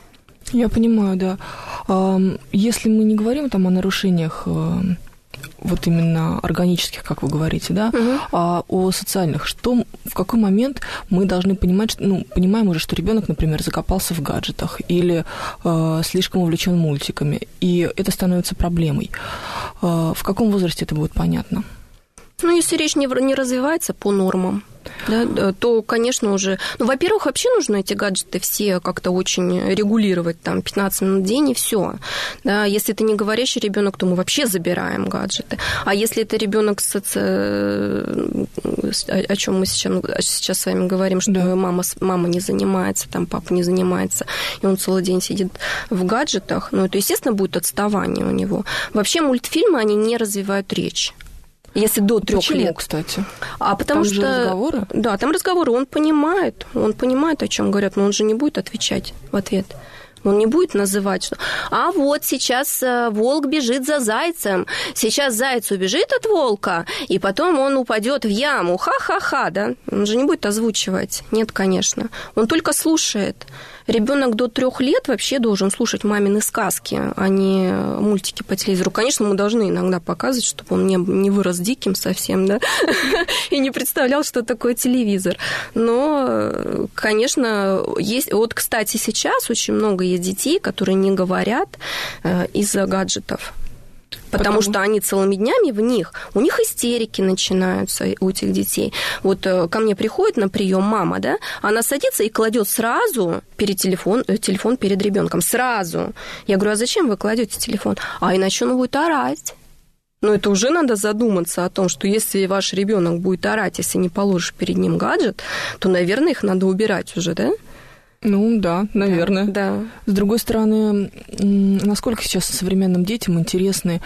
Я понимаю, да. Если мы не говорим там о нарушениях вот именно органических, как вы говорите, да, а о социальных, в какой момент мы должны понимать, понимаем уже, что ребенок, например, закопался в гаджетах или слишком увлечен мультиками, и это становится проблемой. В каком возрасте это будет понятно? Если речь не развивается по нормам, да, то, конечно, уже... во-первых, вообще нужно эти гаджеты все как-то очень регулировать, там, 15 минут в день, и все. Да, если это не говорящий ребенок, то мы вообще забираем гаджеты. А если это ребенок, о чем мы сейчас с вами говорим, что мама не занимается, там, папа не занимается, и он целый день сидит в гаджетах, это, естественно, будет отставание у него. Вообще мультфильмы, они не развивают речь. Если до 3 Почему, лет. Кстати? Потому там что... же разговоры? Да, там разговоры. Он понимает, о чем говорят, но он же не будет отвечать в ответ. Он не будет называть, что «А вот сейчас волк бежит за зайцем, сейчас заяц убежит от волка, и потом он упадет в яму, ха-ха-ха», да? Он же не будет озвучивать. Нет, конечно. Он только слушает. Ребенок до 3 лет вообще должен слушать мамины сказки, а не мультики по телевизору. Конечно, мы должны иногда показывать, чтобы он не вырос диким совсем, да, и не представлял, что такое телевизор. Но, конечно, есть... Вот, кстати, сейчас очень много есть детей, которые не говорят из-за гаджетов. Потому что они целыми днями в них, у них истерики начинаются у этих детей. Вот ко мне приходит на прием мама, да, она садится и кладет сразу телефон перед ребенком. Сразу. Я говорю, а зачем вы кладете телефон? А иначе он будет орать. Это уже надо задуматься о том, что если ваш ребенок будет орать, если не положишь перед ним гаджет, то, наверное, их надо убирать уже, да? Да, наверное. Да. С другой стороны, насколько сейчас современным детям интересны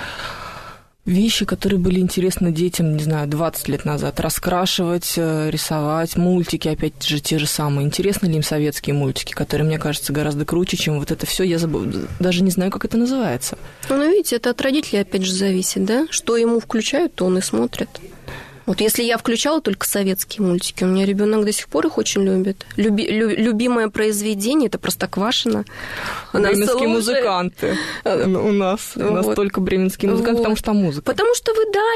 вещи, которые были интересны детям, не знаю, 20 лет назад. Раскрашивать, рисовать, мультики, опять же, те же самые. Интересны ли им советские мультики, которые, мне кажется, гораздо круче, чем вот это все. Я даже не знаю, как это называется. Видите, это от родителей, опять же, зависит, да? Что ему включают, то он и смотрит. Вот если я включала только советские мультики, у меня ребенок до сих пор их очень любит. Любимое произведение – это «Простоквашино». Бременские музыканты. У нас только бременские музыканты, потому что там музыка. Потому что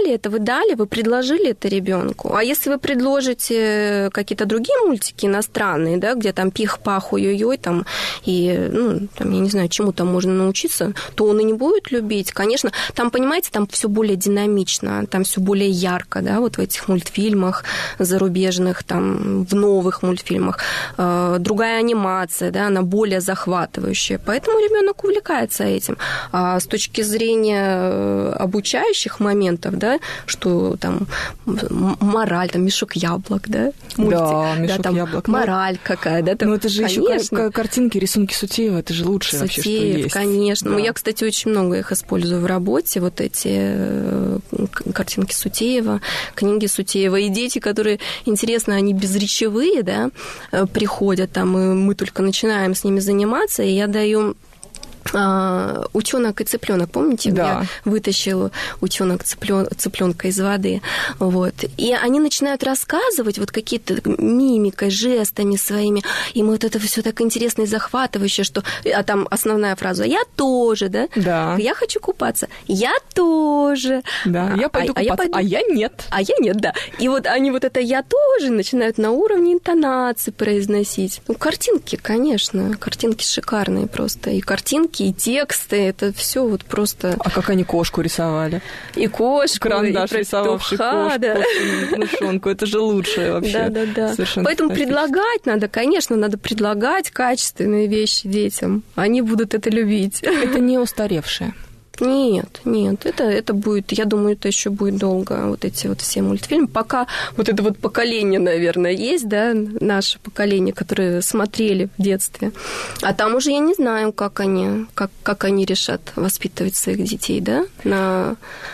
вы предложили это ребенку. А если вы предложите какие-то другие мультики иностранные, да, где там пих-пах, ой-ой-ой, там, и, там, я не знаю, чему там можно научиться, то он и не будет любить. Конечно, там, понимаете, там все более динамично, там все более ярко, да, вот в этих мультфильмах зарубежных, там, в новых мультфильмах. Другая анимация, да, она более захватывающая. Поэтому ребенок увлекается этим. А с точки зрения обучающих моментов, да, что там мораль, там мешок яблок, да? Мультик, да, мешок там яблок. Мораль какая, да? Там, это же еще картинки, рисунки Сутеева, это же лучшее вообще, что есть. Конечно. Да. Я, кстати, очень много их использую в работе, вот эти картинки Сутеева, книги Сутеева. И дети, которые, интересно, они безречевые, да, приходят там, и мы только начинаем с ними заниматься, и я даю «Утёнок и цыпленок», помните? Да. Я вытащила утёнок цыпленка из воды. Вот. И они начинают рассказывать вот какие-то мимикой, жестами своими. Им вот это все так интересно и захватывающе, что... А там основная фраза «Я тоже», да? Да. «Я хочу купаться». «Я тоже». Да, я пойду купаться. А я нет. А я нет, да. И вот они вот это «я тоже» начинают на уровне интонации произносить. Картинки, конечно. Картинки шикарные просто. И картинки, и тексты, это все вот просто... А как они кошку рисовали? И кошку, карандаш, и рисовавший петуха, кошку, мышонку. Это же лучшее вообще. Да. Поэтому предлагать надо, конечно, надо предлагать качественные вещи детям. Они будут это любить. Это не устаревшее. Нет, это будет, я думаю, это еще будет долго, вот эти вот все мультфильмы. Пока вот это вот поколение, наверное, есть, да, наше поколение, которое смотрели в детстве. А там уже я не знаю, как они решат воспитывать своих детей, да,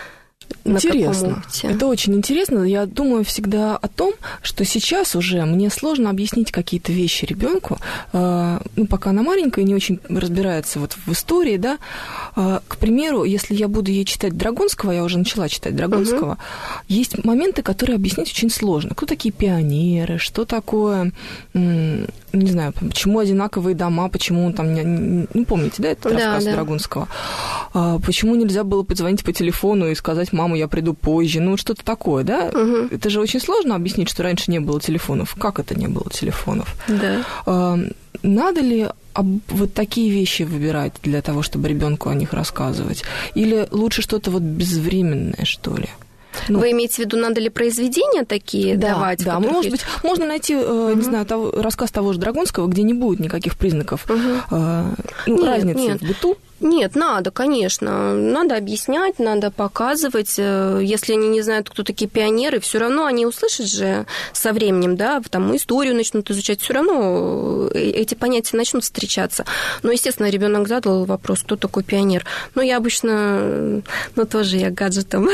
Интересно. Это очень интересно. Я думаю всегда о том, что сейчас уже мне сложно объяснить какие-то вещи ребенку, пока она маленькая, не очень разбирается вот в истории, да. К примеру, если я буду ей читать Драгунского, я уже начала читать Драгунского, есть моменты, которые объяснить очень сложно. Кто такие пионеры, что такое, не знаю, почему одинаковые дома, почему он там, не помните, да, этот рассказ Драгунского? Почему нельзя было позвонить по телефону и сказать: маму, я приду позже, ну, что-то такое, да? Это же очень сложно объяснить, что раньше не было телефонов. Как это не было телефонов? Да. Надо ли вот такие вещи выбирать для того, чтобы ребенку о них рассказывать? Или лучше что-то вот безвременное, что ли? Вы имеете в виду, надо ли произведения такие давать? Да, может быть, можно найти, не знаю, рассказ того же Драгунского, где не будет никаких признаков разницы в быту. Нет, надо, конечно. Надо объяснять, надо показывать. Если они не знают, кто такие пионеры, все равно они услышат же со временем, да, там историю начнут изучать, все равно эти понятия начнут встречаться. Но, естественно, ребенок задал вопрос, кто такой пионер. Но я обычно, тоже я гаджетом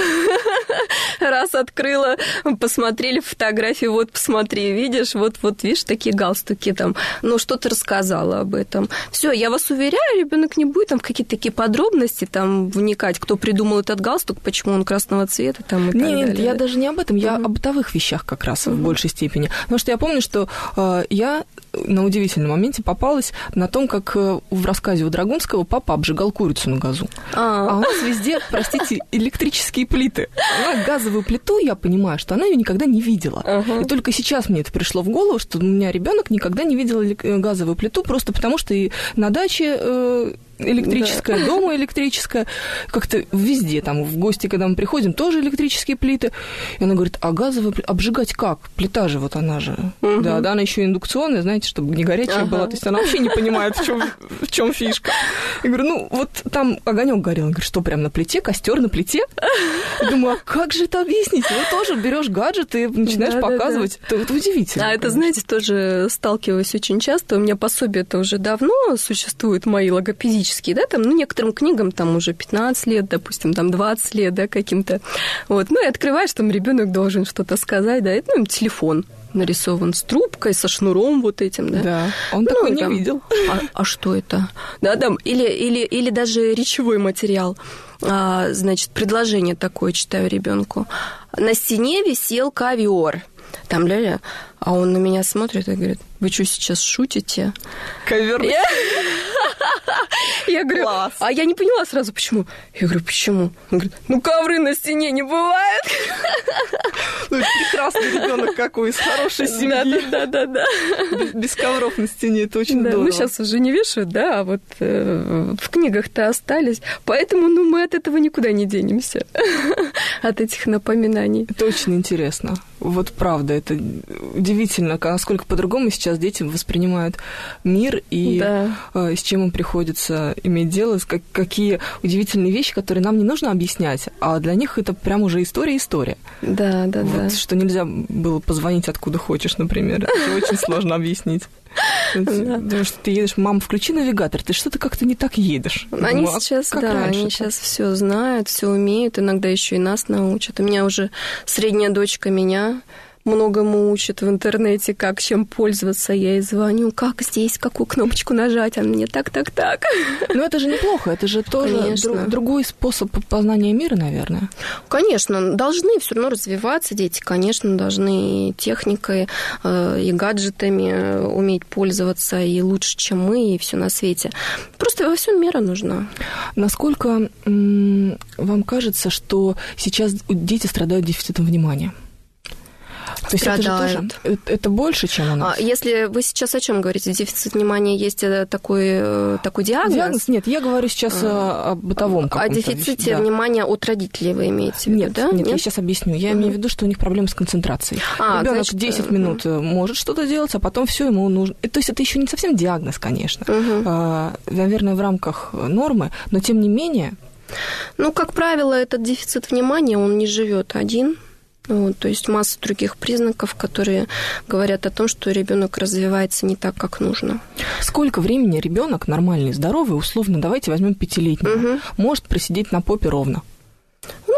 раз открыла, посмотрели фотографии, вот посмотри, видишь, вот видишь, такие галстуки там, что ты рассказала об этом. Все, я вас уверяю, ребенок не будет там в какие-то такие подробности там вникать, кто придумал этот галстук, почему он красного цвета там и так далее. Нет, я даже не об этом, я о бытовых вещах как раз в большей степени. Потому что я помню, что я на удивительном моменте попалась на том, как в рассказе у Драгунского папа обжигал курицу на газу. А у нас везде, простите, электрические плиты. Она газовую плиту, я понимаю, что она ее никогда не видела. И только сейчас мне это пришло в голову, что у меня ребенок никогда не видел газовую плиту, просто потому что и на даче электрическая, дома электрическая, как-то везде, там, в гости, когда мы приходим, тоже электрические плиты. И она говорит: а газовая плита обжигать как? Плита же, вот она же. Да, она еще индукционная, знаете, чтобы не горячая была. То есть она вообще не понимает, в чем фишка. Я говорю, вот там огонек горел. Она говорит: что, прям на плите, костер на плите? Я думаю, а как же это объяснить? Вот тоже берешь гаджет и начинаешь показывать. Это удивительно. Это, знаете, тоже сталкиваюсь очень часто. У меня пособие-то уже давно существует, мои логопедические, да, там, некоторым книгам там уже 15 лет, допустим, там 20 лет, да, каким-то. Вот, и открываешь, там ребенок должен что-то сказать, да, это телефон нарисован с трубкой, со шнуром вот этим, да. Да, он такой не видел. А что это? Да, там, или даже речевой материал. Значит, предложение такое читаю ребенку. На стене висел ковер. Там ля-ля. А он на меня смотрит и говорит: вы что, сейчас шутите? Ковер. Я говорю, класс. А я не поняла сразу, почему. Я говорю, почему? Он говорит: ковры на стене не бывает. Прекрасный ребенок какой, из хорошей семьи. Да. Без ковров на стене, это очень здорово. Сейчас уже не вешают, да, а вот в книгах-то остались. Поэтому, мы от этого никуда не денемся, от этих напоминаний. Это очень интересно. Вот правда, это удивительно, насколько по-другому сейчас дети воспринимают мир и с чем им приходится иметь дело, какие удивительные вещи, которые нам не нужно объяснять, а для них это прям уже история. Да. Вот, что нельзя было позвонить откуда хочешь, например. Это очень сложно объяснить. Потому что ты едешь: мам, включи навигатор, ты что-то как-то не так едешь. Они сейчас все знают, все умеют, иногда еще и нас научат. У меня уже средняя дочка меня многому учат в интернете, как чем пользоваться. Я ей звоню: как здесь, какую кнопочку нажать? Она мне так. Но это же неплохо, это же тоже другой способ познания мира, наверное. Конечно, должны все равно развиваться дети, конечно, должны и техникой, и гаджетами уметь пользоваться, и лучше, чем мы, и все на свете. Просто во всем мера нужна. Насколько вам кажется, что сейчас дети страдают дефицитом внимания? То есть это же тоже, это больше, чем у нас. Если вы сейчас о чем говорите? Дефицит внимания есть такой диагноз? Диагноз? Нет, я говорю сейчас о бытовом каком-то. О дефиците внимания от родителей вы имеете в виду, да? Нет, я сейчас объясню. Я имею в виду, что у них проблемы с концентрацией. Ребенок 10 минут может что-то делать, а потом все ему нужно. То есть это еще не совсем диагноз, конечно. Наверное, в рамках нормы, но тем не менее. Как правило, этот дефицит внимания, он не живет один. То есть масса других признаков, которые говорят о том, что ребенок развивается не так, как нужно. Сколько времени ребенок нормальный, здоровый, условно, давайте возьмем 5-летнего, может просидеть на попе ровно?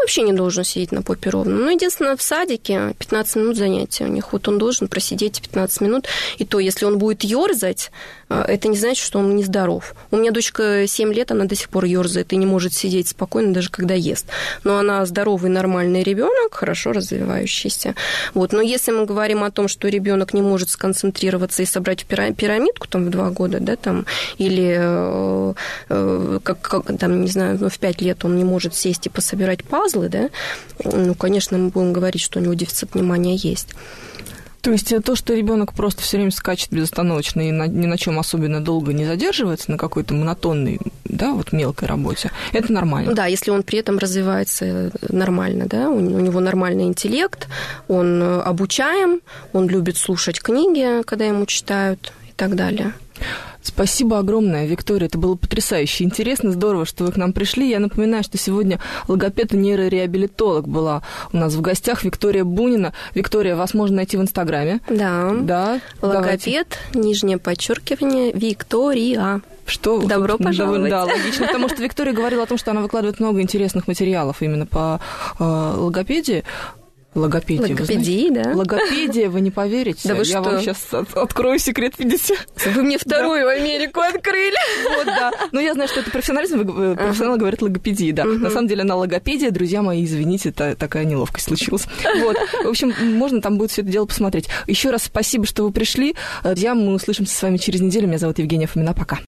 вообще не должен сидеть на попе ровно. Ну, единственное, в садике 15 минут занятия у них. Вот он должен просидеть 15 минут. И то, если он будет ёрзать, это не значит, что он нездоров. У меня дочка 7 лет, она до сих пор ёрзает и не может сидеть спокойно, даже когда ест. Но она здоровый, нормальный ребенок, хорошо развивающийся. Вот. Но если мы говорим о том, что ребенок не может сконцентрироваться и собрать пирамидку там, в 2 года, да, там, или там, не знаю, в 5 лет он не может сесть и пособирать пазлы, да, ну, конечно, мы будем говорить, что у него дефицит внимания есть. То есть то, что ребенок просто все время скачет безостановочно и ни на чем особенно долго не задерживается, на какой-то монотонной, да, вот мелкой работе, это нормально. Да, если он при этом развивается нормально, да, у него нормальный интеллект, он обучаем, он любит слушать книги, когда ему читают и так далее. Спасибо огромное, Виктория. Это было потрясающе интересно, здорово, что вы к нам пришли. Я напоминаю, что сегодня логопед и нейрореабилитолог была у нас в гостях Виктория Бунина. Виктория, вас можно найти в Инстаграме. Да. Логопед, _, Виктория. Что добро пожаловать. Да, логично, потому что Виктория говорила о том, что она выкладывает много интересных материалов именно по логопедии. Логопедии, да. Логопедия, вы не поверите. Да вы Я что? вам сейчас открою секрет 50. Вы мне вторую Америку открыли. Вот, да. Но я знаю, что это профессионализм, профессионалы говорят логопедии, да. На самом деле она логопедия, друзья мои, извините, такая неловкость случилась. Вот. В общем, можно там будет все это дело посмотреть. Еще раз спасибо, что вы пришли. Друзья, мы услышимся с вами через неделю. Меня зовут Евгения Фомина. Пока.